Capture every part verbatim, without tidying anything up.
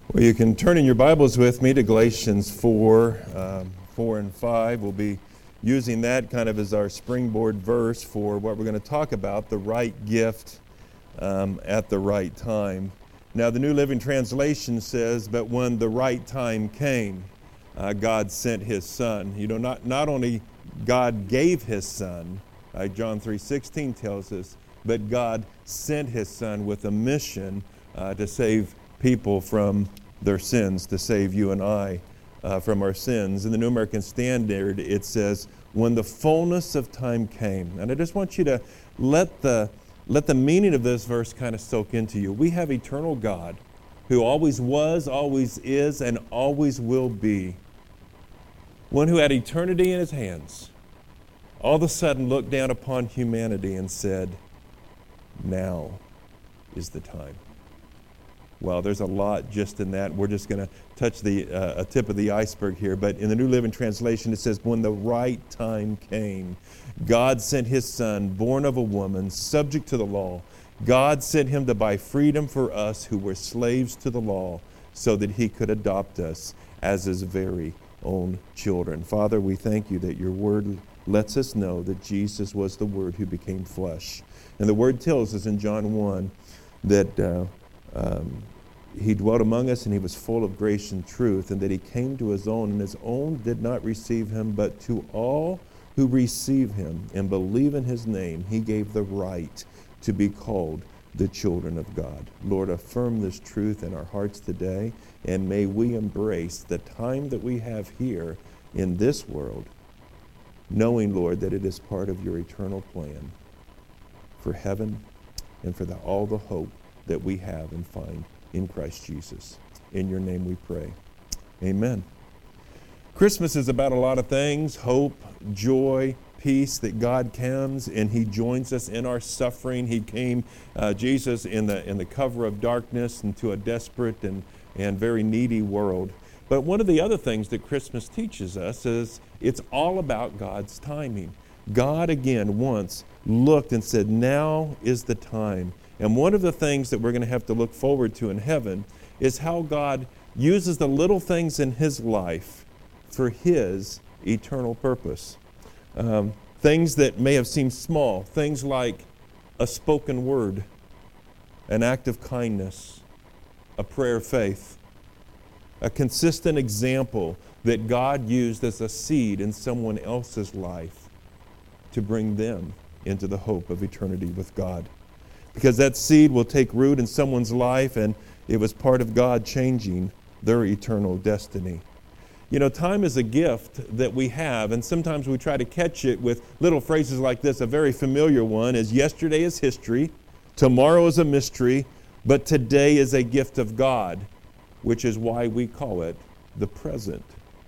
Well, you can turn in your Bibles with me to Galatians four, um, four and five. We'll be using that kind of as our springboard verse for what we're going to talk about, the right gift um, at the right time. Now, the New Living Translation says, but when the right time came, uh, God sent his Son. You know, not, not only God gave his Son, uh, John three sixteen tells us, but God sent his Son with a mission uh, to save people from their sins, to save you and I uh, from our sins. In the New American Standard, it says, when the fullness of time came. And I just want you to let the, let the meaning of this verse kind of soak into you. We have eternal God who always was, always is, and always will be. One who had eternity in his hands, all of a sudden looked down upon humanity and said, now is the time. Well, there's a lot just in that. We're just going to touch the uh, a tip of the iceberg here. But in the New Living Translation, it says, when the right time came, God sent his Son, born of a woman, subject to the law. God sent him to buy freedom for us who were slaves to the law, so that he could adopt us as his very own children. Father, we thank you that your word lets us know that Jesus was the Word who became flesh. And the word tells us in John one that uh, um, he dwelt among us and he was full of grace and truth, and that he came to his own, and his own did not receive him, but to all who receive him and believe in his name, he gave the right to be called the children of God. Lord, affirm this truth in our hearts today, and may we embrace the time that we have here in this world, knowing, Lord, that it is part of your eternal plan for heaven and for the, all the hope that we have and find in Christ Jesus. In your name we pray. Amen. Christmas is about a lot of things: hope, joy, peace, that God comes and he joins us in our suffering. He came, uh, Jesus, in the in the cover of darkness into a desperate and, and very needy world. But one of the other things that Christmas teaches us is it's all about God's timing. God, again, once looked and said, now is the time. And one of the things that we're going to have to look forward to in heaven is how God uses the little things in his life for his eternal purpose. Um, things that may have seemed small, things like a spoken word, an act of kindness, a prayer of faith, a consistent example that God used as a seed in someone else's life to bring them into the hope of eternity with God. Because that seed will take root in someone's life, and it was part of God changing their eternal destiny. You know, time is a gift that we have, and sometimes we try to catch it with little phrases like this. A very familiar one is, yesterday is history, tomorrow is a mystery, but today is a gift of God, which is why we call it the present.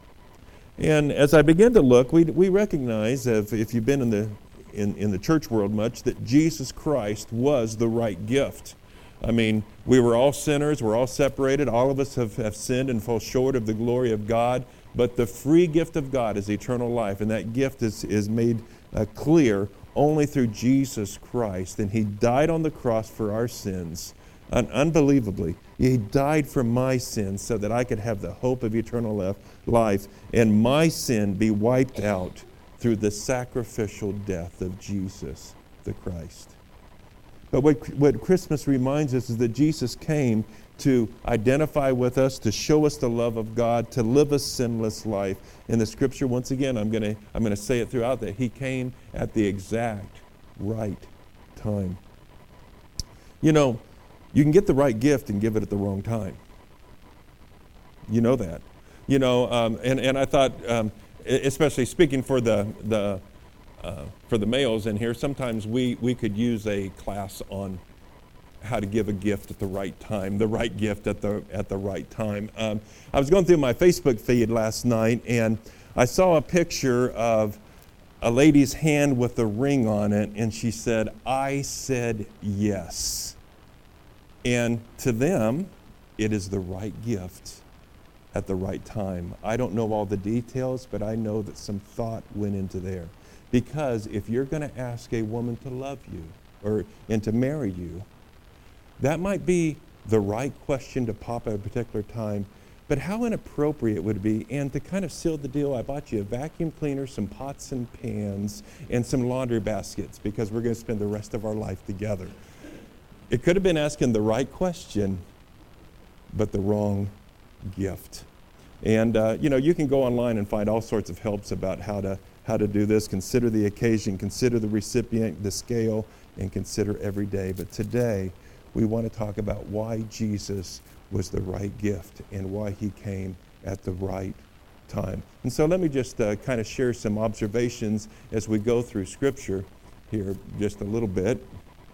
And as I begin to look, we we recognize, if, if you've been in the in, in the church world much, that Jesus Christ was the right gift. I mean, we were all sinners, we're all separated, all of us have, have sinned and fall short of the glory of God, but the free gift of God is eternal life, and that gift is, is made uh, clear only through Jesus Christ. And he died on the cross for our sins. Un- unbelievably, he died for my sins so that I could have the hope of eternal life and my sin be wiped out through the sacrificial death of Jesus the Christ. But what, what Christmas reminds us is that Jesus came to identify with us, to show us the love of God, to live a sinless life. In the scripture, once again, I'm going to I'm going to say it throughout, that he came at the exact right time. You know, you can get the right gift and give it at the wrong time. You know that. You know, um, and, and I thought, um, especially speaking for the the uh, for the males in here, sometimes we, we could use a class on how to give a gift at the right time, the right gift at the at the right time. Um, I was going through my Facebook feed last night, and I saw a picture of a lady's hand with a ring on it, and she said, "I said yes." And to them, it is the right gift at the right time. I don't know all the details, but I know that some thought went into there. Because if you're going to ask a woman to love you or and to marry you, that might be the right question to pop at a particular time. But how inappropriate would it be? And to kind of seal the deal, I bought you a vacuum cleaner, some pots and pans, and some laundry baskets because we're going to spend the rest of our life together. It could have been asking the right question, but the wrong gift. And uh, you know, you can go online and find all sorts of helps about how to how to do this. Consider the occasion, consider the recipient, the scale, and consider every day. But today, we want to talk about why Jesus was the right gift and why he came at the right time. And so let me just uh, kind of share some observations as we go through Scripture here just a little bit.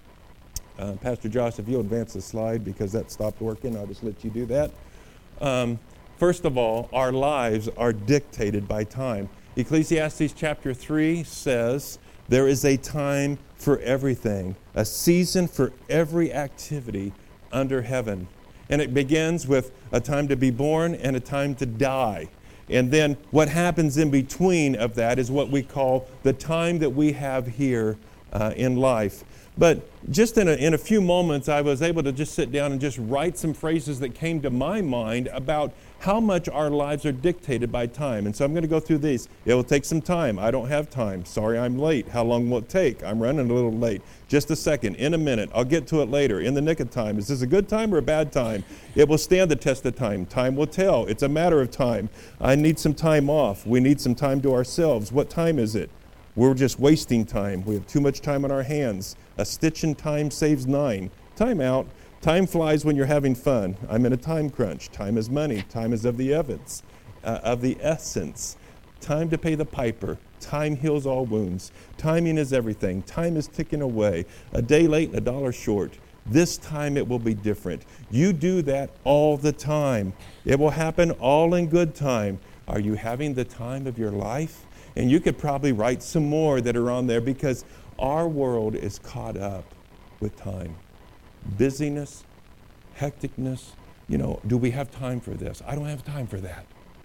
Uh, Pastor Josh, if you'll advance the slide because that stopped working, I'll just let you do that. Um, first of all, our lives are dictated by time. Ecclesiastes chapter three says, there is a time for everything, a season for every activity under heaven. And it begins with a time to be born and a time to die. And then what happens in between of that is what we call the time that we have here uh, in life. But just in a, in a few moments, I was able to just sit down and just write some phrases that came to my mind about how much our lives are dictated by time. And so I'm going to go through these. It will take some time. I don't have time. Sorry, I'm late. How long will it take? I'm running a little late. Just a second. In a minute. I'll get to it later. In the nick of time. Is this a good time or a bad time? It will stand the test of time. Time will tell. It's a matter of time. I need some time off. We need some time to ourselves. What time is it? We're just wasting time. We have too much time on our hands. A stitch in time saves nine. Time out. Time flies when you're having fun. I'm in a time crunch. Time is money. Time is of the essence. Uh, of the essence. Time to pay the piper. Time heals all wounds. Timing is everything. Time is ticking away. A day late and a dollar short. This time it will be different. You do that all the time. It will happen all in good time. Are you having the time of your life? And you could probably write some more that are on there because our world is caught up with time. Busyness, hecticness. You know, do we have time for this? I don't have time for that.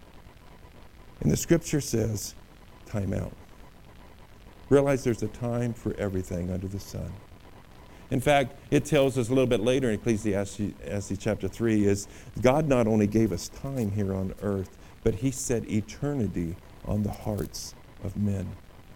And the scripture says, time out. Realize there's a time for everything under the sun. In fact, it tells us a little bit later in Ecclesiastes chapter three is God not only gave us time here on earth, but he set eternity on the hearts of men.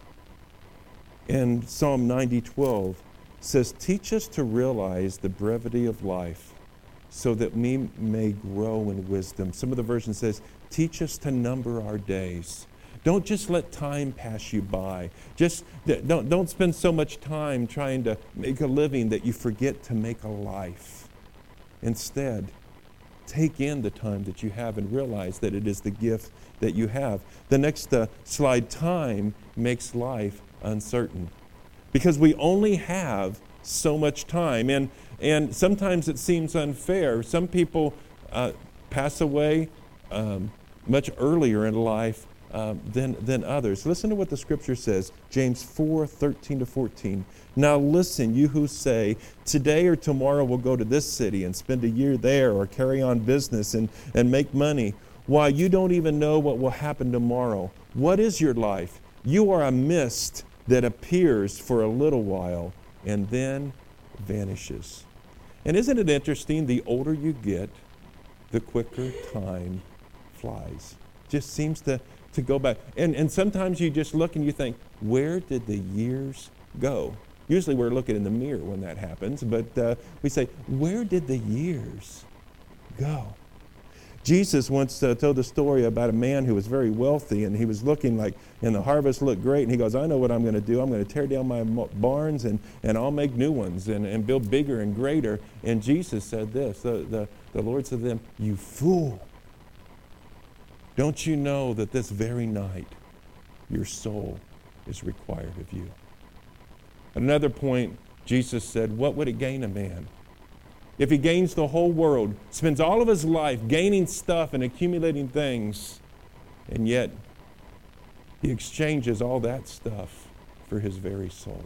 And Psalm ninety twelve says, teach us to realize the brevity of life so that we may grow in wisdom. Some of the versions says, teach us to number our days. Don't just let time pass you by. Just don't, don't spend so much time trying to make a living that you forget to make a life. Instead, take in the time that you have and realize that it is the gift that you have. The next uh, slide, time makes life uncertain. Because we only have so much time. And, and sometimes it seems unfair. Some people uh, pass away um, much earlier in life um, than, than others. Listen to what the scripture says. James four, thirteen to fourteen. Now listen, you who say, today or tomorrow we'll go to this city and spend a year there or carry on business and, and make money. Why, you don't even know what will happen tomorrow. What is your life? You are a mist that appears for a little while and then vanishes. And isn't it interesting, the older you get, the quicker time flies. Just seems to, to go back. And, and sometimes you just look and you think, where did the years go? Usually we're looking in the mirror when that happens, but uh, we say, where did the years go? Jesus once uh, told a story about a man who was very wealthy, and he was looking like, and the harvest looked great, and he goes, I know what I'm going to do. I'm going to tear down my barns, and, and I'll make new ones and, and build bigger and greater. And Jesus said this, the, the, the Lord said to them, you fool. Don't you know that this very night your soul is required of you? At another point, Jesus said, what would it gain a man if he gains the whole world, spends all of his life gaining stuff and accumulating things, and yet he exchanges all that stuff for his very soul?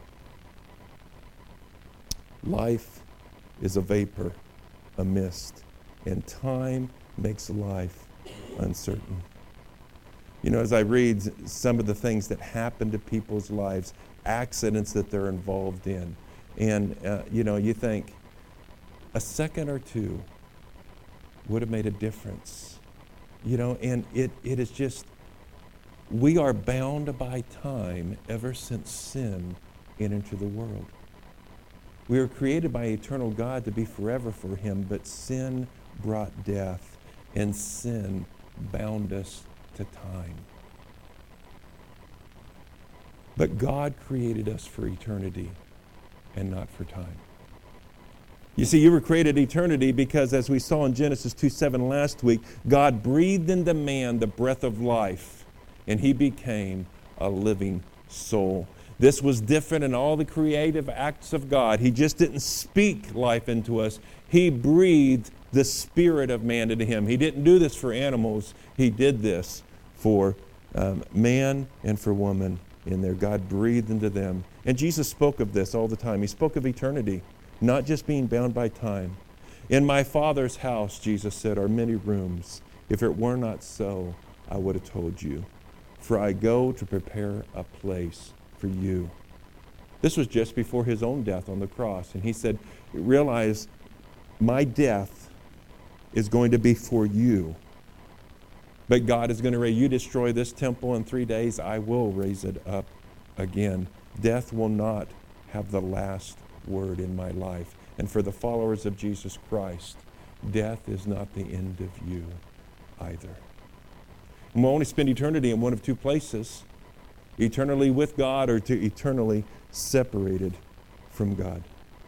Life is a vapor, a mist, and time makes life uncertain. You know, as I read some of the things that happen to people's lives, accidents that they're involved in, and, uh, you know, you think, A second or two would have made a difference. You know, and it, it is just, we are bound by time ever since sin entered into the world. We were created by eternal God to be forever for him, but sin brought death, and sin bound us to time. But God created us for eternity and not for time. You see, you were created eternity because, as we saw in Genesis two seven last week, God breathed into man the breath of life, and he became a living soul. This was different in all the creative acts of God. He just didn't speak life into us. He breathed the spirit of man into him. He didn't do this for animals. He did this for um, man and for woman in there. God breathed into them. And Jesus spoke of this all the time. He spoke of eternity, not just being bound by time. In my Father's house, Jesus said, are many rooms. If it were not so, I would have told you. For I go to prepare a place for you. This was just before his own death on the cross. And he said, realize my death is going to be for you. But God is going to raise, you destroy this temple in three days, I will raise it up again. Death will not have the last word in my life. And for the followers of Jesus Christ, death is not the end of you either. And we'll only spend eternity in one of two places, eternally with God or to eternally separated from God.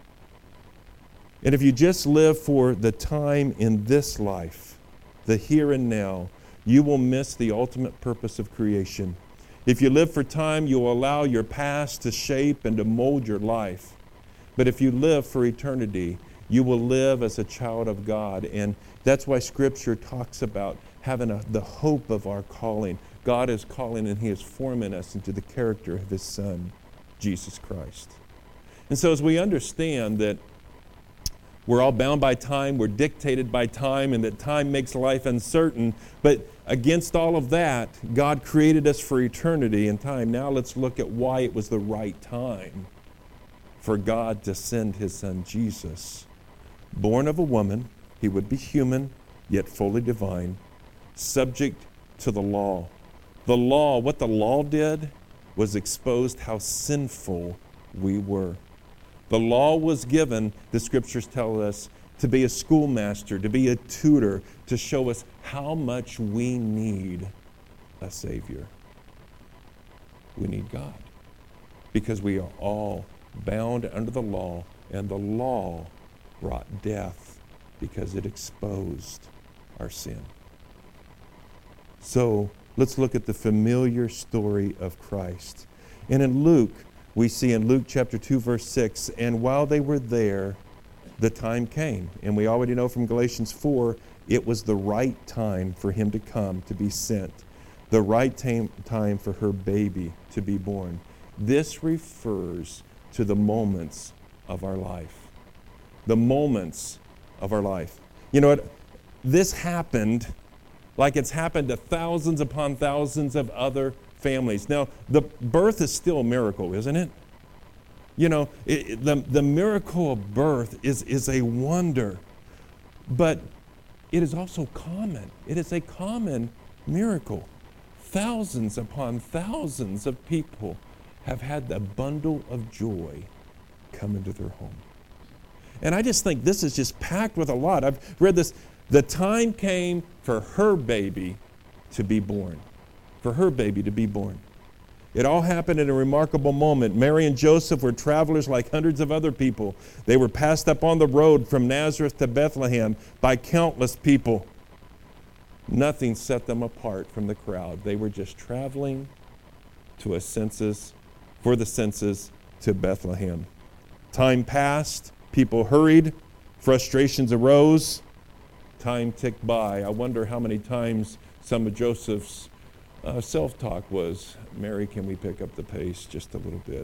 And if you just live for the time in this life, the here and now, you will miss the ultimate purpose of creation. If you live for time, you will allow your past to shape and to mold your life. But if you live for eternity, you will live as a child of God. And that's why Scripture talks about having a, the hope of our calling. God is calling and he is forming us into the character of his Son, Jesus Christ. And so as we understand that we're all bound by time, we're dictated by time, and that time makes life uncertain, but against all of that, God created us for eternity and time. Now let's look at why it was the right time for God to send his Son Jesus. Born of a woman, he would be human, yet fully divine, subject to the law. The law, what the law did was exposed how sinful we were. The law was given, the Scriptures tell us, to be a schoolmaster, to be a tutor, to show us how much we need a Savior. We need God because we are all bound under the law, and the law brought death because it exposed our sin. So let's look at the familiar story of Christ. And in Luke, we see in Luke chapter two, verse six, and while they were there, the time came. And we already know from Galatians four, it was the right time for him to come, to be sent. The right time, time for her baby to be born. This refers to the moments of our life. The moments of our life. You know what? This happened like it's happened to thousands upon thousands of other families. Now, the birth is still a miracle, isn't it? You know, it, it, the, the miracle of birth is, is a wonder, but it is also common. It is a common miracle. Thousands upon thousands of people have had the bundle of joy come into their home. And I just think this is just packed with a lot. I've read this. The time came for her baby to be born. For her baby to be born. It all happened in a remarkable moment. Mary and Joseph were travelers like hundreds of other people. They were passed up on the road from Nazareth to Bethlehem by countless people. Nothing set them apart from the crowd. They were just traveling to a census, for the census to Bethlehem. Time passed, people hurried, frustrations arose, time ticked by. I wonder how many times some of Joseph's uh, self-talk was, Mary, can we pick up the pace just a little bit?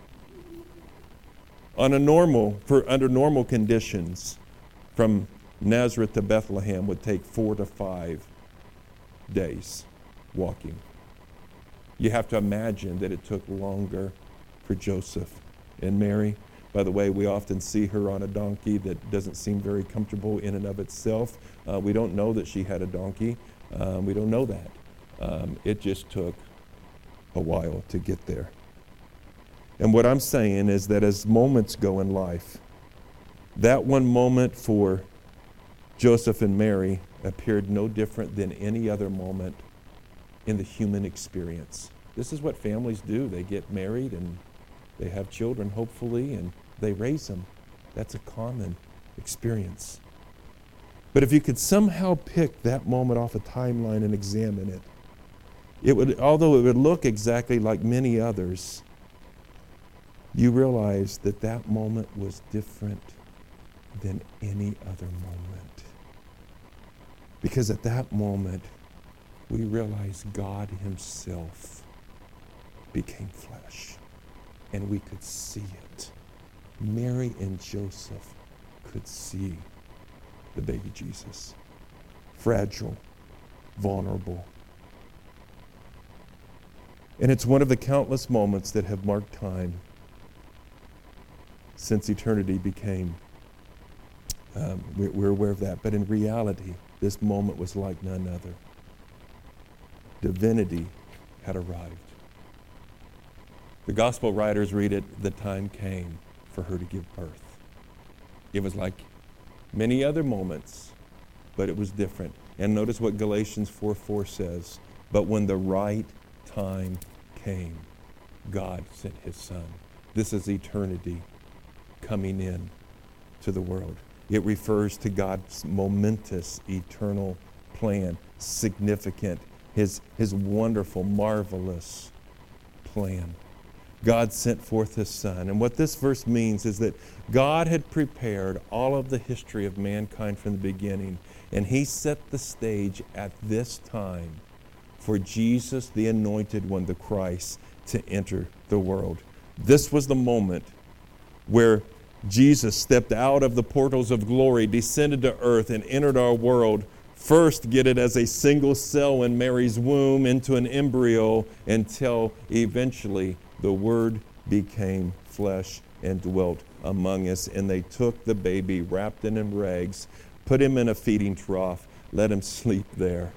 On a normal, for under normal conditions, from Nazareth to Bethlehem would take four to five days walking. You have to imagine that it took longer for Joseph and Mary. By the way, we often see her on a donkey that doesn't seem very comfortable in and of itself. Uh, we don't know that she had a donkey. Um, we don't know that. Um, it just took a while to get there. And what I'm saying is that as moments go in life, that one moment for Joseph and Mary appeared no different than any other moment in the human experience. This is what families do. They get married and they have children, hopefully, and they raise them. That's a common experience. But if you could somehow pick that moment off a timeline and examine it, it would, although it would look exactly like many others, you realize that that moment was different than any other moment. Because at that moment, we realize God himself became flesh, and we could see it. Mary and Joseph could see the baby Jesus, fragile, vulnerable. And it's one of the countless moments that have marked time since eternity became, um, we're, we're aware of that. But in reality, this moment was like none other. Divinity had arrived. The gospel writers read it, the time came for her to give birth. It was like many other moments, but it was different. And notice what Galatians four four says, but when the right time came, God sent his son. This is eternity coming in to the world. It refers to God's momentous, eternal plan, significant, his, his wonderful, marvelous plan. God sent forth his son. And what this verse means is that God had prepared all of the history of mankind from the beginning, and he set the stage at this time for Jesus, the anointed one, the Christ, to enter the world. This was the moment where Jesus stepped out of the portals of glory, descended to earth, and entered our world. First, get it as a single cell in Mary's womb into an embryo, until eventually the Word became flesh and dwelt among us. And they took the baby, wrapped him in rags, put him in a feeding trough, let him sleep there.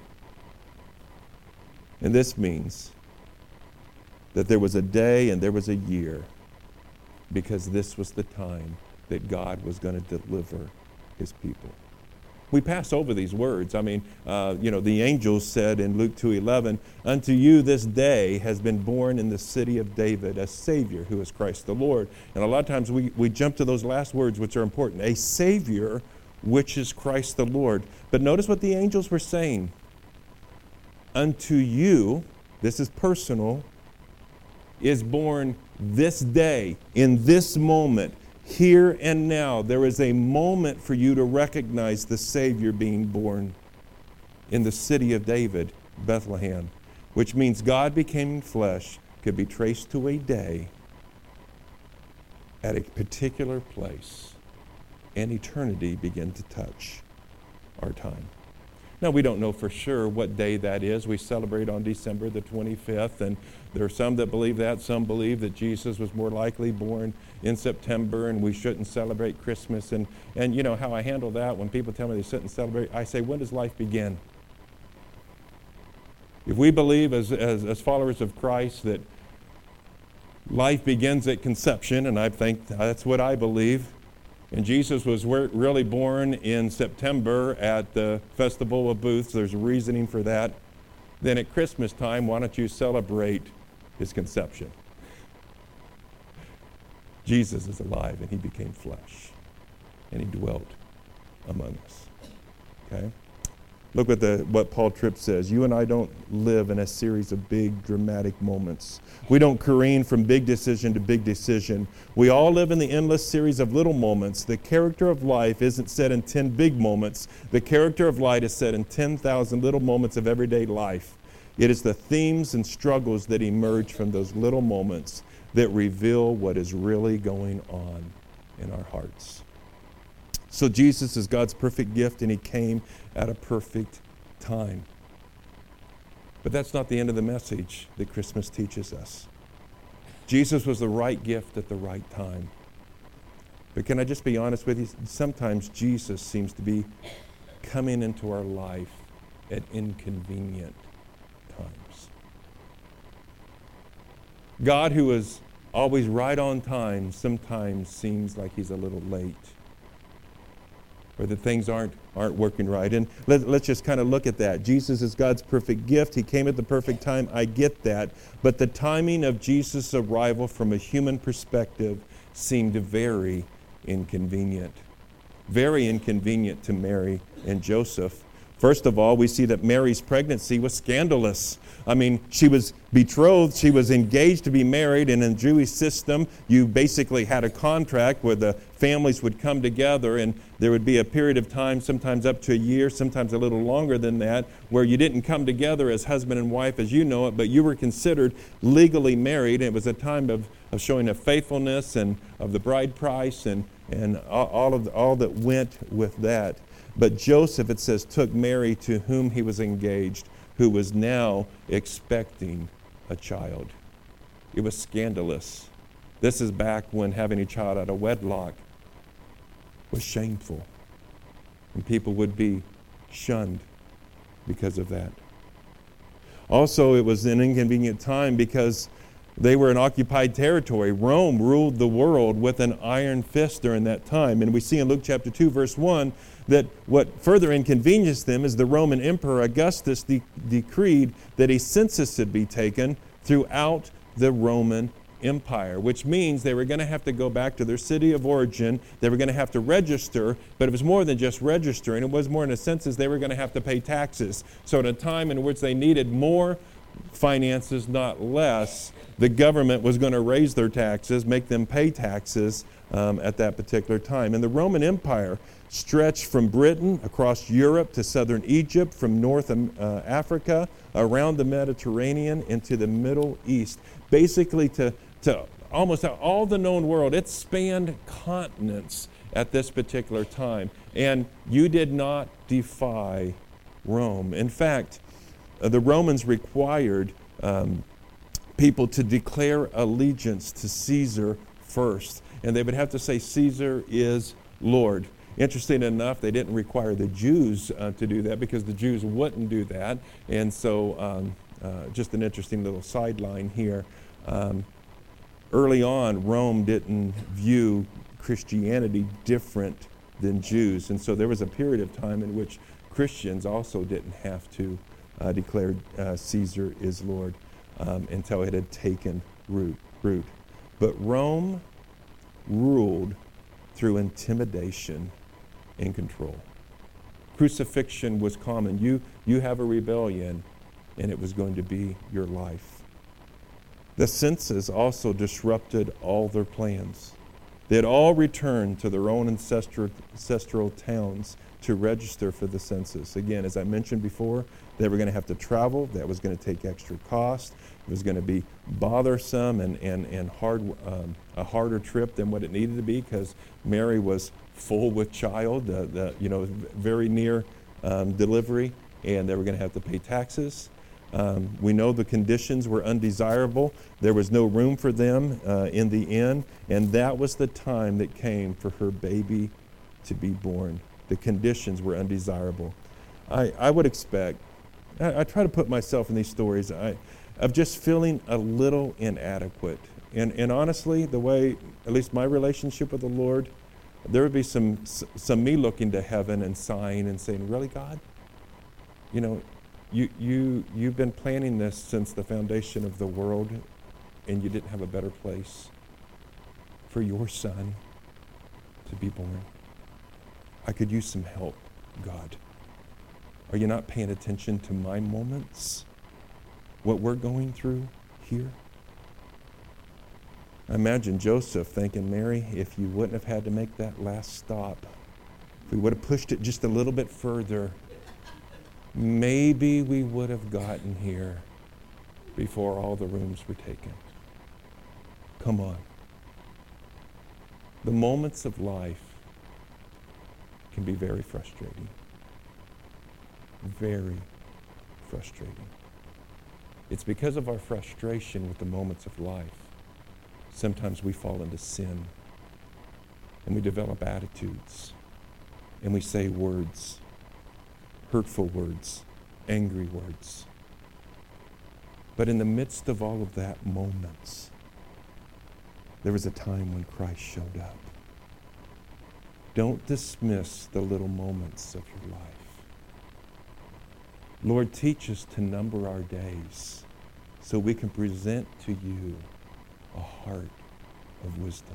And this means that there was a day and there was a year, because this was the time that God was going to deliver his people. We pass over these words. I mean, uh, you know, the angels said in Luke two eleven, unto you this day has been born in the city of David a Savior, who is Christ the Lord. And a lot of times we, we jump to those last words, which are important. A Savior, which is Christ the Lord. But notice what the angels were saying. Unto you, this is personal, is born this day, in this moment, here and now. There is a moment for you to recognize the Savior being born in the city of David, Bethlehem, which means God became flesh could be traced to a day at a particular place, and eternity began to touch our time. Now, we don't know for sure what day that is. We celebrate on December the twenty-fifth, and there are some that believe that. Some believe that Jesus was more likely born in September, and we shouldn't celebrate Christmas. And, and you know how I handle that when people tell me they shouldn't celebrate. I say, when does life begin? If we believe as, as, as followers of Christ that life begins at conception, and I think that's what I believe, and Jesus was really born in September at the Festival of Booths. There's a reasoning for that. Then at Christmas time, why don't you celebrate his conception? Jesus is alive, and he became flesh, and he dwelt among us. Okay? Look what the what Paul Tripp says. You and I don't live in a series of big, dramatic moments. We don't careen from big decision to big decision. We all live in the endless series of little moments. The character of life isn't set in ten big moments. The character of life is set in ten thousand little moments of everyday life. It is the themes and struggles that emerge from those little moments that reveal what is really going on in our hearts. So Jesus is God's perfect gift, and he came at a perfect time. But that's not the end of the message that Christmas teaches us. Jesus was the right gift at the right time. But can I just be honest with you? Sometimes Jesus seems to be coming into our life at inconvenient times. God, who is always right on time, sometimes seems like he's a little late, or that things aren't aren't working right. And let, let's just kind of look at that. Jesus is God's perfect gift. He came at the perfect time. I get that. But the timing of Jesus' arrival from a human perspective seemed very inconvenient. Very inconvenient to Mary and Joseph. First of all, we see that Mary's pregnancy was scandalous. I mean, she was betrothed, she was engaged to be married, and in the Jewish system, you basically had a contract where the families would come together, and there would be a period of time, sometimes up to a year, sometimes a little longer than that, where you didn't come together as husband and wife as you know it, but you were considered legally married. It was a time of, of showing of faithfulness and of the bride price and, and all of the, all that went with that. But Joseph, it says, took Mary to whom he was engaged, who was now expecting a child. It was scandalous. This is back when having a child out of wedlock was shameful. And people would be shunned because of that. Also, it was an inconvenient time because they were in occupied territory. Rome ruled the world with an iron fist during that time. And we see in Luke chapter two, verse one, that what further inconvenienced them is the Roman Emperor Augustus de- decreed that a census should be taken throughout the Roman Empire, which means they were going to have to go back to their city of origin. They were going to have to register, but it was more than just registering. It was more in a census. They were going to have to pay taxes. So at a time in which they needed more finances, not less, the government was going to raise their taxes, make them pay taxes um, at that particular time. And the Roman Empire stretched from Britain across Europe to southern Egypt, from North um, uh, Africa, around the Mediterranean, into the Middle East, basically to, to almost all the known world. It spanned continents at this particular time. And you did not defy Rome. In fact, uh, the Romans required um, people to declare allegiance to Caesar first. And they would have to say, Caesar is Lord. Interesting enough, they didn't require the Jews uh, to do that because the Jews wouldn't do that. And so um, uh, just an interesting little sideline here. Um, early on, Rome didn't view Christianity different than Jews. And so there was a period of time in which Christians also didn't have to uh, declare uh, Caesar is Lord um, until it had taken root, root. But Rome ruled through intimidation and control. Crucifixion was common. You, you have a rebellion, and it was going to be your life. The census also disrupted all their plans. They had all returned to their own ancestral, ancestral towns to register for the census. Again, as I mentioned before, they were going to have to travel. That was going to take extra cost. It was going to be bothersome and, and, and hard, um, a harder trip than what it needed to be because Mary was full with child, uh, the, you know, very near um, delivery, and they were going to have to pay taxes. Um, we know the conditions were undesirable. There was no room for them uh, in the inn, and that was the time that came for her baby to be born. The conditions were undesirable. I, I would expect, I, I try to put myself in these stories, I, of just feeling a little inadequate. And, and honestly, the way, at least my relationship with the Lord, there would be some, some me looking to heaven and sighing and saying, really, God? You know, You, you, you've been planning this since the foundation of the world, and you didn't have a better place for your son to be born. I could use some help, God. Are you not paying attention to my moments? What we're going through here? I imagine Joseph thinking, Mary, if you wouldn't have had to make that last stop, if we would have pushed it just a little bit further, maybe we would have gotten here before all the rooms were taken. Come on. The moments of life can be very frustrating. Very frustrating. It's because of our frustration with the moments of life. Sometimes we fall into sin. and we develop attitudes, and we say words, hurtful words, angry words. But in the midst of all of that moments, there was a time when Christ showed up. Don't dismiss the little moments of your life. Lord, teach us to number our days so we can present to you a heart of wisdom.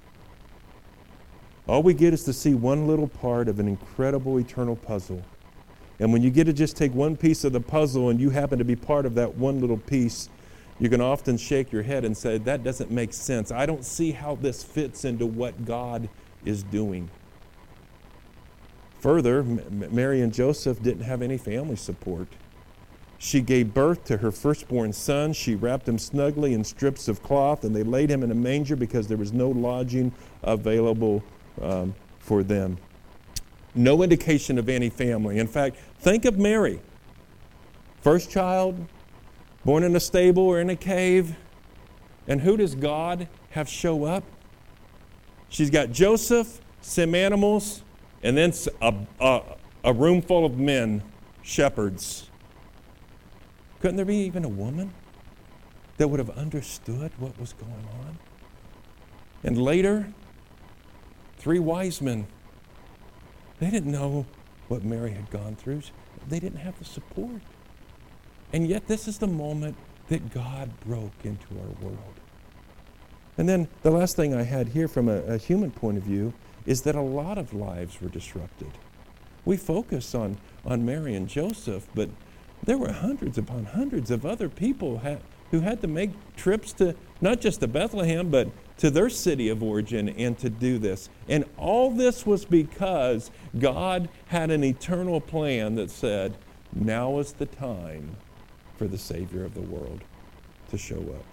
All we get is to see one little part of an incredible eternal puzzle. And when you get to just take one piece of the puzzle and you happen to be part of that one little piece, you can often shake your head and say, that doesn't make sense. I don't see how this fits into what God is doing. Further, M- Mary and Joseph didn't have any family support. She gave birth to her firstborn son. She wrapped him snugly in strips of cloth, and they laid him in a manger because there was no lodging available um, for them. No indication of any family. In fact, think of Mary. First child, born in a stable or in a cave. And who does God have show up? She's got Joseph, some animals, and then a, a, a room full of men, shepherds. Couldn't there be even a woman that would have understood what was going on? And later, three wise men. They didn't know what Mary had gone through. They didn't have the support. And yet this is the moment that God broke into our world. And then the last thing I had here from a, a human point of view is that a lot of lives were disrupted. We focus on, on Mary and Joseph, but there were hundreds upon hundreds of other people ha- who had to make trips to not just to Bethlehem, but to their city of origin and to do this. And all this was because God had an eternal plan that said, now is the time for the Savior of the world to show up.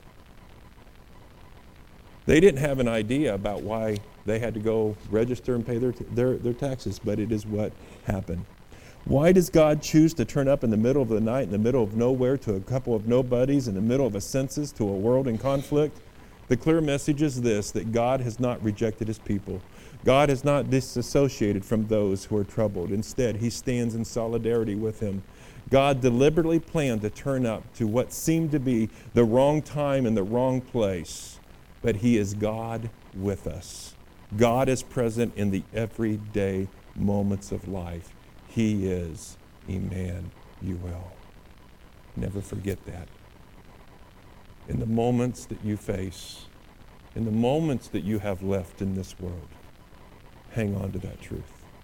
They didn't have an idea about why they had to go register and pay their, their, their taxes, but it is what happened. Why does God choose to turn up in the middle of the night, in the middle of nowhere, to a couple of nobodies, in the middle of a census, to a world in conflict? The clear message is this, that God has not rejected his people. God has not disassociated from those who are troubled. Instead, he stands in solidarity with him. God deliberately planned to turn up to what seemed to be the wrong time and the wrong place, but he is God with us. God is present in the everyday moments of life. He is Emmanuel. Never forget that. In the moments that you face, in the moments that you have left in this world, hang on to that truth.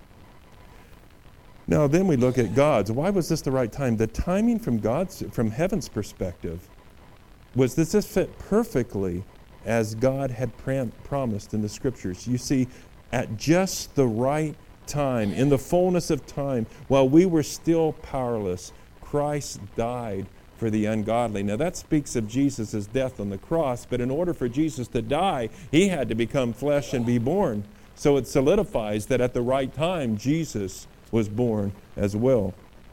Now then we look at God's. Why was this the right time? The timing from God's, from heaven's perspective, was this this fit perfectly as God had pram- promised in the scriptures. You see, at just the right time, in the fullness of time, while we were still powerless, Christ died for the ungodly. Now that speaks of Jesus' death on the cross, but in order for Jesus to die, he had to become flesh and be born. So it solidifies that at the right time, Jesus was born as well.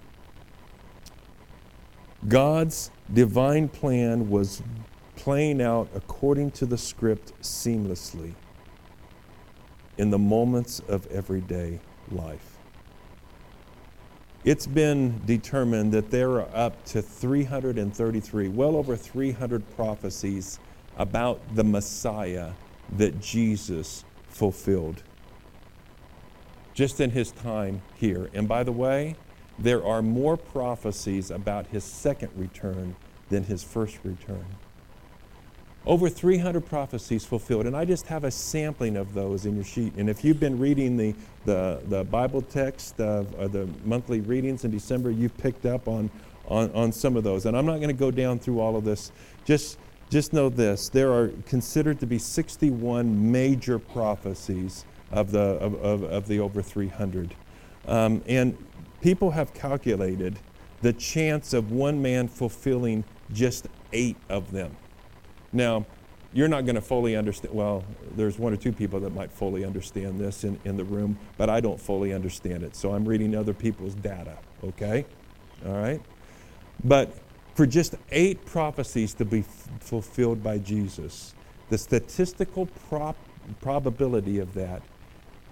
God's divine plan was playing out according to the script seamlessly in the moments of everyday life. It's been determined that there are up to three hundred thirty-three, well over three hundred prophecies about the Messiah that Jesus fulfilled just in his time here. And by the way, there are more prophecies about his second return than his first return. Over three hundred prophecies fulfilled, and I just have a sampling of those in your sheet. And if you've been reading the, the, the Bible text of uh, the monthly readings in December, you've picked up on, on, on some of those. And I'm not going to go down through all of this. Just, just know this, there are considered to be sixty-one major prophecies of the, of, of, of the over three hundred. Um, and people have calculated the chance of one man fulfilling just eight of them. Now, you're not going to fully understand, well, there's one or two people that might fully understand this in, in the room, but I don't fully understand it. So I'm reading other people's data, okay? All right? But for just eight prophecies to be f- fulfilled by Jesus, the statistical prop- probability of that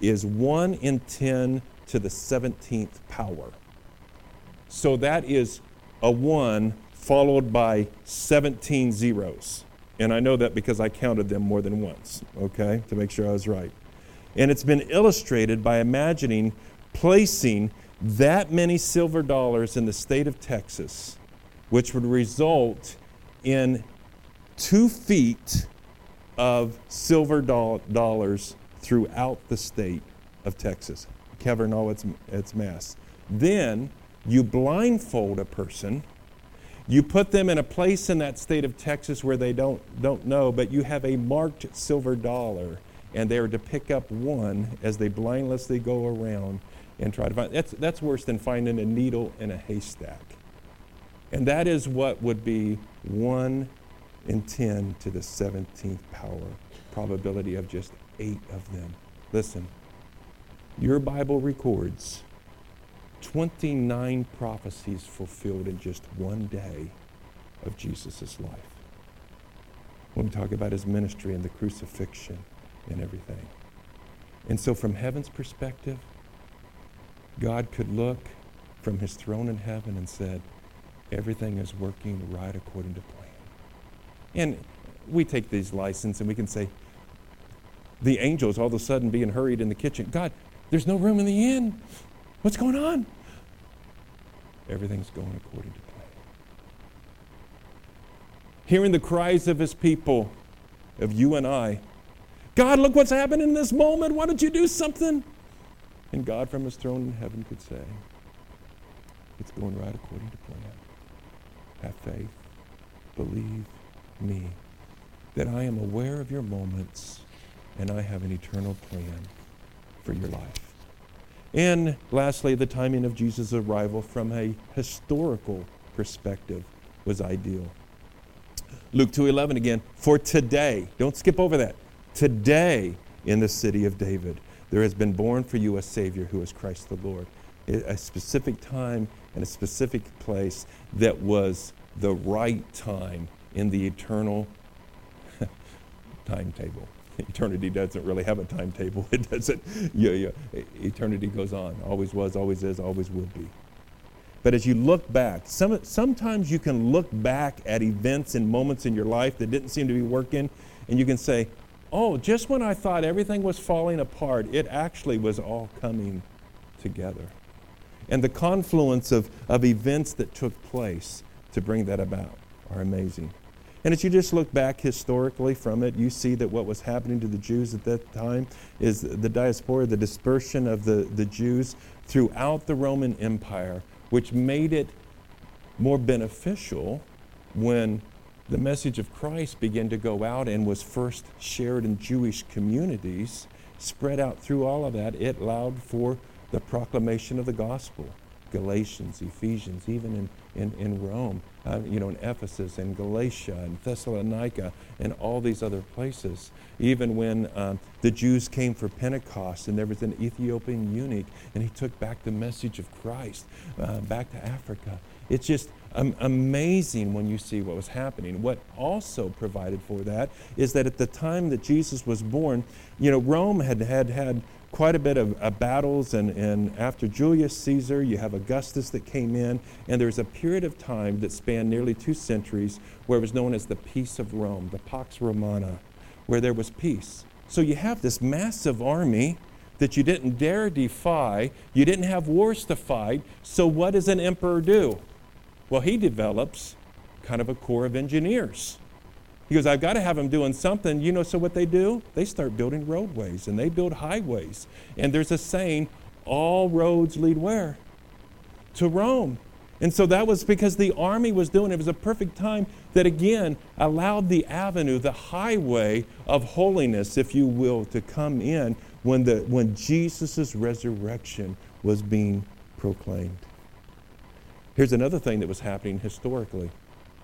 is one in ten to the seventeenth power. So that is a one followed by seventeen zeros. And I know that because I counted them more than once, okay, to make sure I was right. And it's been illustrated by imagining placing that many silver dollars in the state of Texas, which would result in two feet of silver do- dollars throughout the state of Texas, covering all its, its mass. Then you blindfold a person, you put them in a place in that state of Texas where they don't, don't know, but you have a marked silver dollar, and they are to pick up one as they blindlessly go around and try to find. That's, that's worse than finding a needle in a haystack. And that is what would be one in ten to the seventeenth power, probability of just eight of them. Listen, your Bible records twenty-nine prophecies fulfilled in just one day of Jesus' life. When we talk about his ministry and the crucifixion and everything. And so from heaven's perspective, God could look from his throne in heaven and said, everything is working right according to plan. And we take these license and we can say, the angels all of a sudden being hurried in the kitchen. God, there's no room in the inn. What's going on? Everything's going according to plan. Hearing the cries of his people, of you and I, God, look what's happened in this moment. Why don't you do something? And God from his throne in heaven could say, it's going right according to plan. Have faith. Believe me that I am aware of your moments and I have an eternal plan for your life. And lastly, the timing of Jesus' arrival from a historical perspective was ideal. Luke two eleven again, for today, don't skip over that, today in the city of David, there has been born for you a Savior who is Christ the Lord. A specific time and a specific place that was the right time in the eternal timetable. Eternity doesn't really have a timetable. It doesn't. Yeah, yeah. Eternity goes on. Always was, always is, always will be. But as you look back, some, sometimes you can look back at events and moments in your life that didn't seem to be working, and you can say, oh, just when I thought everything was falling apart, it actually was all coming together. And the confluence of, of events that took place to bring that about are amazing. And as you just look back historically from it, you see that what was happening to the Jews at that time is the diaspora, the dispersion of the, the Jews throughout the Roman Empire, which made it more beneficial when the message of Christ began to go out and was first shared in Jewish communities, spread out through all of that. It allowed for the proclamation of the gospel. Galatians, Ephesians, even in, in, in Rome, uh, you know, in Ephesus and Galatia and Thessalonica and all these other places. Even when um, the Jews came for Pentecost and there was an Ethiopian eunuch and he took back the message of Christ uh, back to Africa. It's just um, amazing when you see what was happening. What also provided for that is that at the time that Jesus was born, you know, Rome had had, had quite a bit of uh, battles, and, and after Julius Caesar, you have Augustus that came in, and there was a period of time that spanned nearly two centuries where it was known as the Peace of Rome, the Pax Romana, where there was peace. So you have this massive army that you didn't dare defy, you didn't have wars to fight, so what does an emperor do? Well, he develops kind of a corps of engineers. He goes, I've got to have them doing something. You know, so what they do? They start building roadways and they build highways. And there's a saying, all roads lead where? To Rome. And so that was because the army was doing it. It was a perfect time that, again, allowed the avenue, the highway of holiness, if you will, to come in when, the, when Jesus' resurrection was being proclaimed. Here's another thing that was happening historically.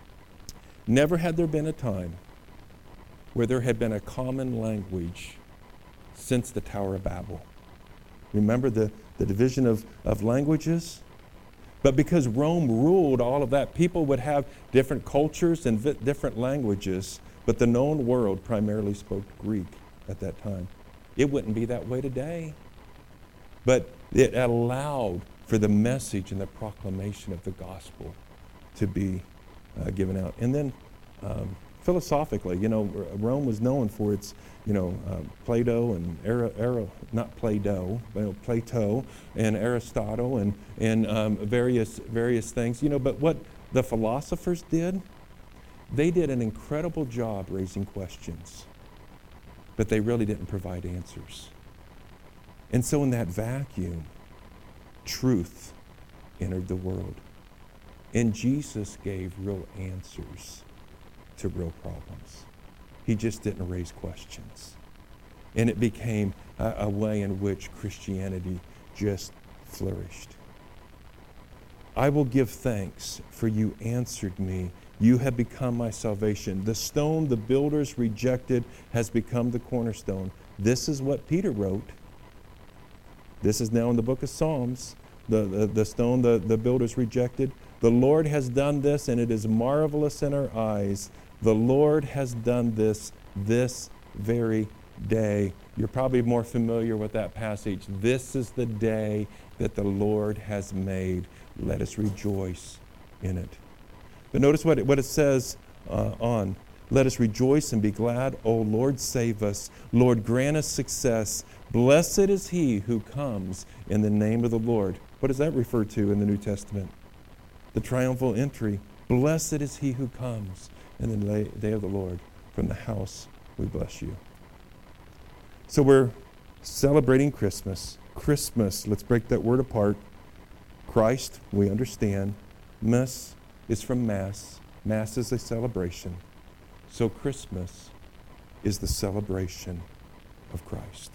Never had there been a time where there had been a common language since the Tower of Babel. Remember the, the division of, of languages? But because Rome ruled all of that, people would have different cultures and vi- different languages, but the known world primarily spoke Greek at that time. It wouldn't be that way today. but it allowed for the message and the proclamation of the gospel to be uh, given out. And then um, philosophically, you know, Rome was known for its, you know, uh, Plato and Ara, Ara, not Plato, but you know, Plato and Aristotle and and um, various various things. You know, but what the philosophers did, they did an incredible job raising questions, but they really didn't provide answers. And so, in that vacuum, truth entered the world, and Jesus gave real answers to real problems. He just didn't raise questions. And it became a, a way in which Christianity just flourished. I will give thanks, for you answered me. You have become my salvation. The stone the builders rejected has become the cornerstone. This is what Peter wrote. This is now in the book of Psalms. The, the, the stone the, the builders rejected. The Lord has done this, and it is marvelous in our eyes. The Lord has done this this very day. You're probably more familiar with that passage. This is the day that the Lord has made. Let us rejoice in it. But notice what it, what it says uh, on. Let us rejoice and be glad. O Lord, save us. Lord, grant us success. Blessed is he who comes in the name of the Lord. What does that refer to in the New Testament? The triumphal entry. Blessed is he who comes in the day of the Lord. From the house we bless you. So we're celebrating Christmas. Christmas, let's break that word apart. Christ, we understand. Mass is from Mass. Mass is a celebration. So Christmas is the celebration of Christ.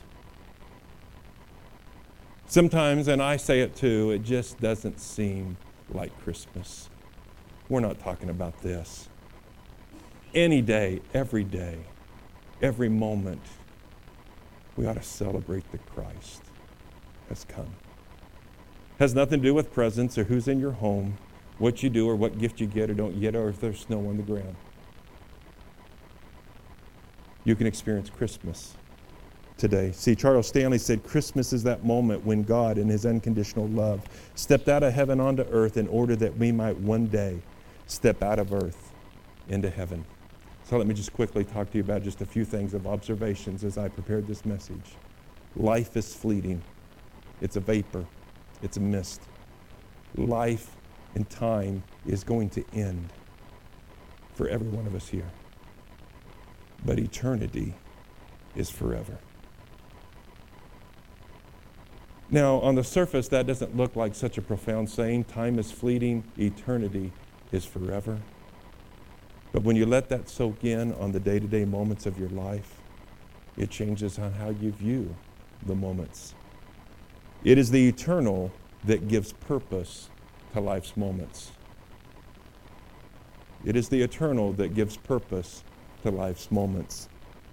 Sometimes, and I say it too, it just doesn't seem like Christmas. We're not talking about this. Any day, every day, every moment, we ought to celebrate that Christ has come. Has nothing to do with presents or who's in your home, what you do or what gift you get or don't get, or if there's snow on the ground. You can experience Christmas today. See, Charles Stanley said, Christmas is that moment when God, in his unconditional love, stepped out of heaven onto earth in order that we might one day step out of earth into heaven. So let me just quickly talk to you about just a few things of observations as I prepared this message. Life is fleeting. It's a vapor. It's a mist. Life and time is going to end for every one of us here. But eternity is forever. Now, on the surface, that doesn't look like such a profound saying. Time is fleeting. Eternity is forever. But when you let that soak in on the day-to-day moments of your life, it changes on how you view the moments. It is the eternal that gives purpose to life's moments. It is the eternal that gives purpose to life's moments.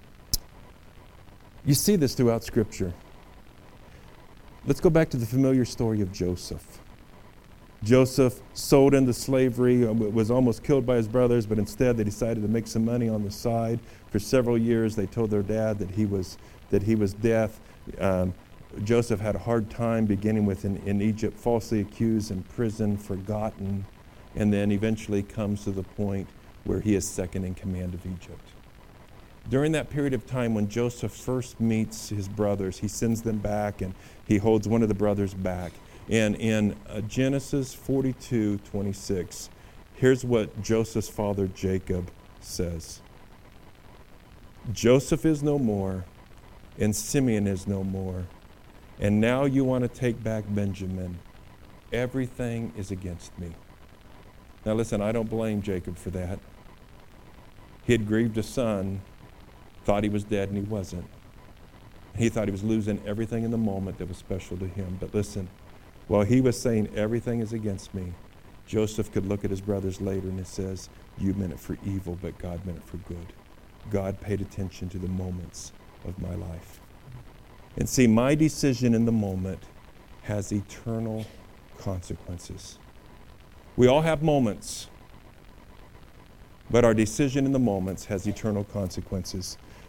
You see this throughout Scripture. Let's go back to the familiar story of Joseph. Joseph sold into slavery, was almost killed by his brothers, but instead they decided to make some money on the side. For several years, they told their dad that he was that he was deaf. Um, Joseph had a hard time, beginning with in, in Egypt, falsely accused, in prison, forgotten, and then eventually comes to the point where he is second in command of Egypt. During that period of time when Joseph first meets his brothers, he sends them back and he holds one of the brothers back. And in uh, Genesis forty-two twenty-six, here's what Joseph's father Jacob says. Joseph is no more, and Simeon is no more. And now you want to take back Benjamin. Everything is against me. Now listen, I don't blame Jacob for that. He had grieved a son, thought he was dead, and he wasn't. He thought he was losing everything in the moment that was special to him. But listen, while he was saying everything is against me, Joseph could look at his brothers later and it says, you meant it for evil, but God meant it for good. God paid attention to the moments of my life. And see, my decision in the moment has eternal consequences. We all have moments, but our decision in the moments has eternal consequences.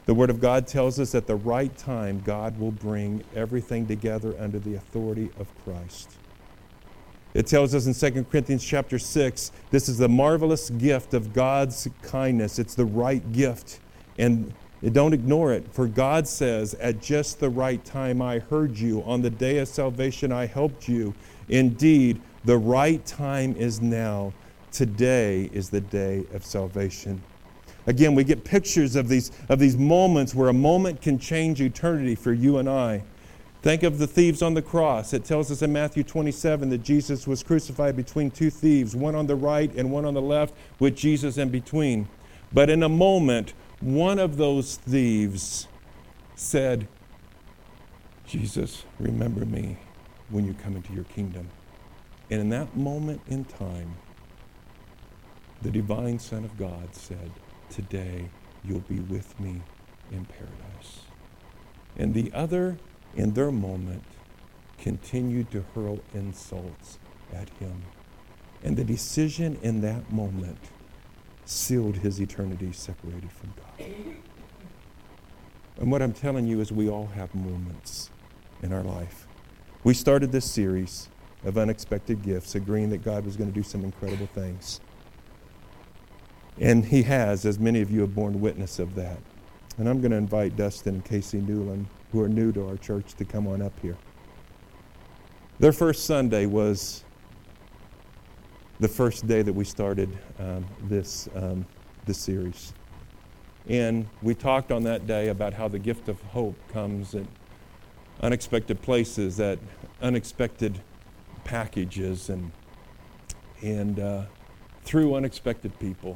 The Word of God tells us at the right time, God will bring everything together under the authority of Christ. It tells us in Second Corinthians chapter six, this is the marvelous gift of God's kindness. It's the right gift. And don't ignore it. For God says, at just the right time I heard you. On the day of salvation I helped you. Indeed, the right time is now. Today is the day of salvation. Again, we get pictures of these, of these moments where a moment can change eternity for you and I. Think of the thieves on the cross. It tells us in Matthew twenty-seven that Jesus was crucified between two thieves, one on the right and one on the left, with Jesus in between. But in a moment, one of those thieves said, Jesus, remember me when you come into your kingdom. And in that moment in time, the divine Son of God said, today you'll be with me in paradise. And the other, in their moment, continued to hurl insults at him. And the decision in that moment sealed his eternity separated from God. And what I'm telling you is we all have moments in our life. We started this series of unexpected gifts, agreeing that God was going to do some incredible things. And he has, as many of you have borne witness of that. And I'm going to invite Dustin and Casey Newland, who are new to our church, to come on up here. Their first Sunday was the first day that we started um, this, um, this series. And we talked on that day about how the gift of hope comes at unexpected places, at unexpected packages, and, and uh, through unexpected people,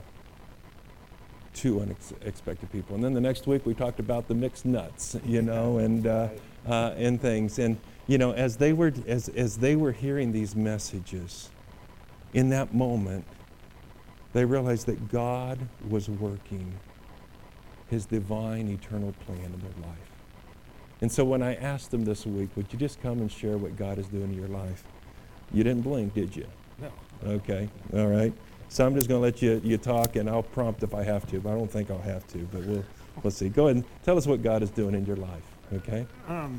to unexpected people. And then the next week we talked about the mixed nuts, you know, and uh, uh, and things. And you know, as they were as as they were hearing these messages, in that moment, they realized that God was working his divine eternal plan in their life. And so when I asked them this week, would you just come and share what God is doing in your life? You didn't blink, did you? No. Okay, all right. So I'm just going to let you, you talk, and I'll prompt if I have to, but I don't think I'll have to, but we'll, we'll see. Go ahead and tell us what God is doing in your life, okay? Um,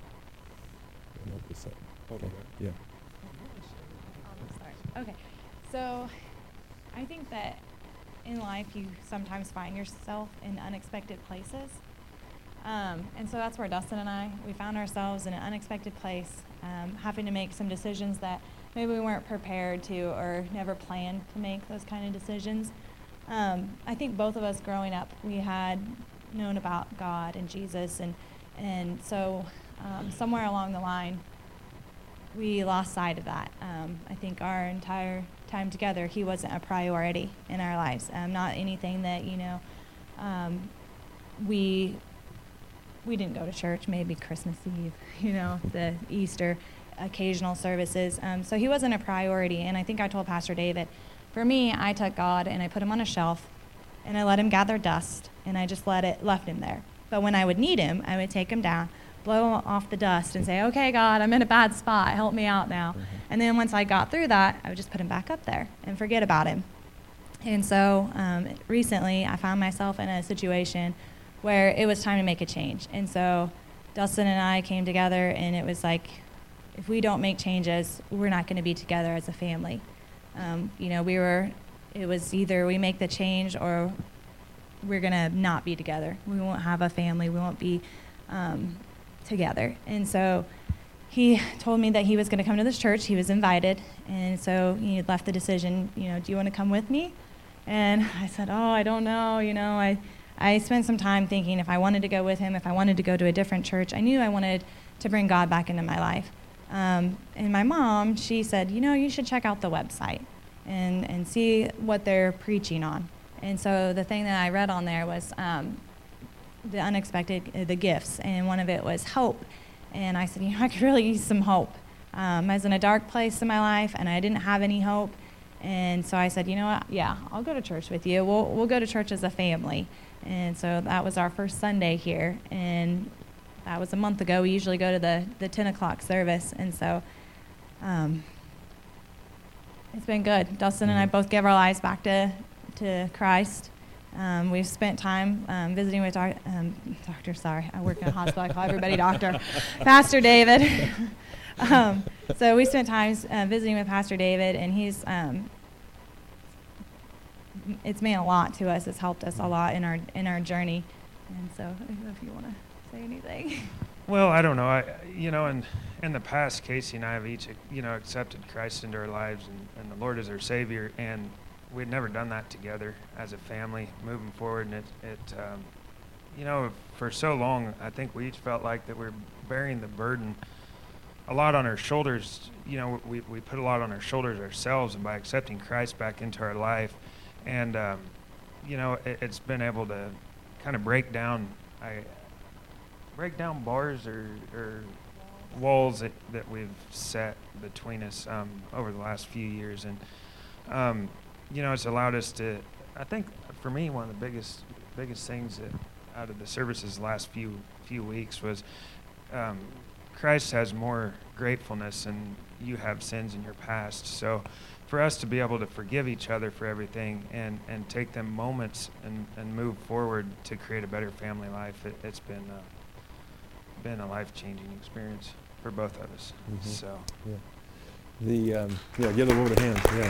I'll look this up. hold Okay. on. Yeah. Um, sorry. Okay, so I think that in life you sometimes find yourself in unexpected places. Um, and so that's where Dustin and I, we found ourselves in an unexpected place, um, having to make some decisions that maybe we weren't prepared to or never planned to make those kind of decisions. Um, I think both of us growing up, we had known about God and Jesus, and and so um, somewhere along the line, we lost sight of that. Um, I think our entire time together, he wasn't a priority in our lives. Um, not anything that, you know, um, we we didn't go to church, maybe Christmas Eve, you know, the Easter occasional services. Um, so he wasn't a priority. And I think I told Pastor David, for me, I took God and I put him on a shelf and I let him gather dust and I just let it, left him there. But when I would need him, I would take him down, blow off the dust and say, okay, God, I'm in a bad spot. Help me out now. Mm-hmm. And then once I got through that, I would just put him back up there and forget about him. And so um, recently I found myself in a situation where it was time to make a change. And so Dustin and I came together and it was like, if we don't make changes, we're not going to be together as a family. Um, you know, we were, it was either we make the change or we're going to not be together. We won't have a family. We won't be um, together. And so he told me that he was going to come to this church. He was invited. And so he had left the decision, you know, do you want to come with me? And I said, oh, I don't know. You know, I, I spent some time thinking if I wanted to go with him, if I wanted to go to a different church. I knew I wanted to bring God back into my life. Um, and my mom, she said, you know, you should check out the website and, and see what they're preaching on. And so the thing that I read on there was um, the unexpected, uh, the gifts, and one of it was hope. And I said, you know, I could really use some hope. Um, I was in a dark place in my life, and I didn't have any hope. And so I said, you know what, yeah, I'll go to church with you. We'll, we'll go to church as a family. And so that was our first Sunday here. And that was a month ago. We usually go to the, the ten o'clock service. And so um, it's been good. Dustin and I both gave our lives back to, to Christ. Um, we've spent time um, visiting with doc- um, Doctor, sorry, I work in a hospital, I call everybody doctor, Pastor David. um, so we spent time uh, visiting with Pastor David, and he's, um, it's meant a lot to us. It's helped us a lot in our in our journey. And so I don't know if you want to say anything. Well, I don't know. I, you know, in in the past, Casey and I have each, you know, accepted Christ into our lives and, and the Lord as our Savior, and we'd never done that together as a family moving forward. And it, it um, you know, for so long, I think we each felt like that we're bearing the burden a lot on our shoulders. You know, we we put a lot on our shoulders ourselves, and by accepting Christ back into our life, and um, you know, it, it's been able to kind of break down. I. break down bars or, or walls that, that we've set between us um, over the last few years. And, um, you know, it's allowed us to, I think for me, one of the biggest biggest things that out of the services the last few few weeks was um, Christ has more gratefulness and you have sins in your past. So for us to be able to forgive each other for everything and, and take them moments and, and move forward to create a better family life, it, it's been uh, been a life-changing experience for both of us. Mm-hmm. So, yeah, the um, yeah, give the Lord a hand. Yeah.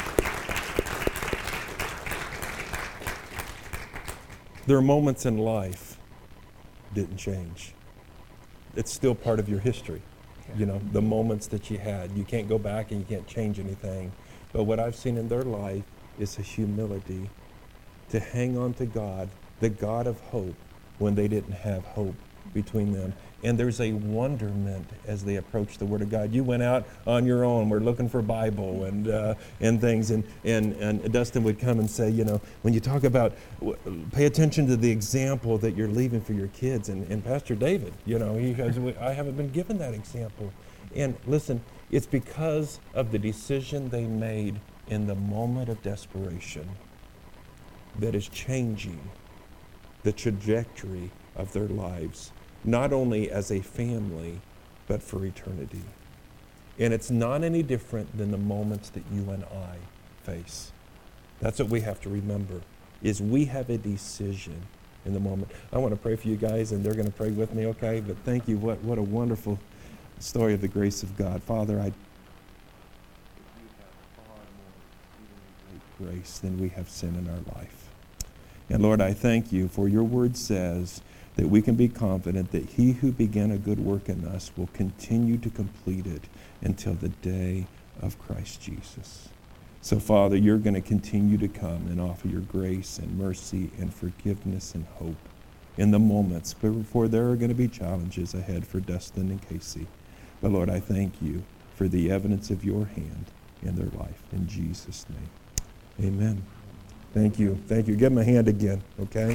There are moments in life didn't change. It's still part of your history. Yeah. You know, the moments that you had, you can't go back and you can't change anything. But what I've seen in their life is a humility to hang on to God, the God of hope, when they didn't have hope between them. And there's a wonderment as they approach the Word of God. You went out on your own. We're looking for Bible and uh, and things. And, and, and Dustin would come and say, you know, when you talk about, w- pay attention to the example that you're leaving for your kids. And, and Pastor David, you know, he goes, I haven't been given that example. And listen, it's because of the decision they made in the moment of desperation that is changing the trajectory of their lives, not only as a family, but for eternity. And it's not any different than the moments that you and I face. That's what we have to remember, is we have a decision in the moment. I want to pray for you guys, and they're going to pray with me, okay? But thank you. What, what a wonderful story of the grace of God. Father, I... You have far more great grace than we have sin in our life. And Lord, I thank you for your word says that we can be confident that he who began a good work in us will continue to complete it until the day of Christ Jesus. So, Father, you're going to continue to come and offer your grace and mercy and forgiveness and hope in the moments before there are going to be challenges ahead for Dustin and Casey. But, Lord, I thank you for the evidence of your hand in their life. In Jesus' name, amen. Thank you. Thank you. Give them a hand again, okay?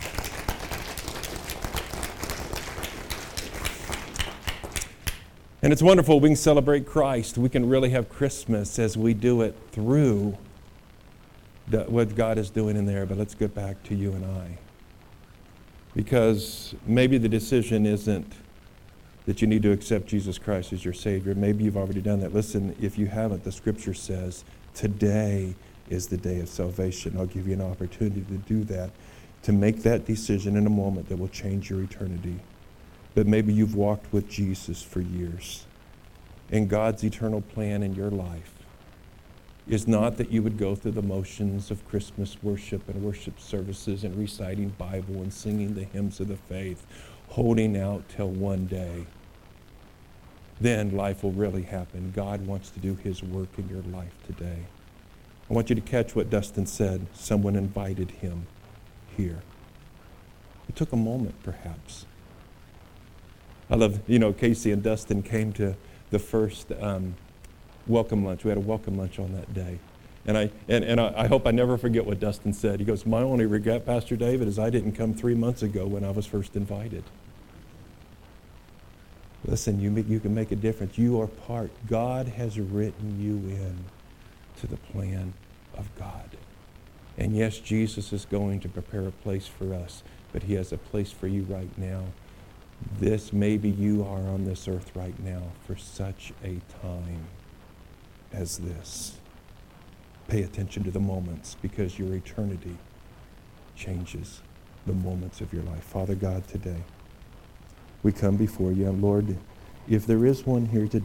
And it's wonderful. We can celebrate Christ. We can really have Christmas as we do it through the, what God is doing in there. But let's get back to you and I. Because maybe the decision isn't that you need to accept Jesus Christ as your Savior. Maybe you've already done that. Listen, if you haven't, the Scripture says today is the day of salvation. I'll give you an opportunity to do that, to make that decision in a moment that will change your eternity. But maybe you've walked with Jesus for years, and God's eternal plan in your life is not that you would go through the motions of Christmas worship and worship services and reciting Bible and singing the hymns of the faith, holding out till one day. Then life will really happen. God wants to do his work in your life today. I want you to catch what Dustin said. Someone invited him here. It took a moment, perhaps. I love, you know, Casey and Dustin came to the first um, welcome lunch. We had a welcome lunch on that day. And I and, and I, I hope I never forget what Dustin said. He goes, my only regret, Pastor David, is I didn't come three months ago when I was first invited. Listen, you, make, you can make a difference. You are part. God has written you in to the plan of God. And yes, Jesus is going to prepare a place for us, but he has a place for you right now. This, maybe you are on this earth right now for such a time as this. Pay attention to the moments, because your eternity changes the moments of your life. Father God, today, we come before you. And Lord, if there is one here today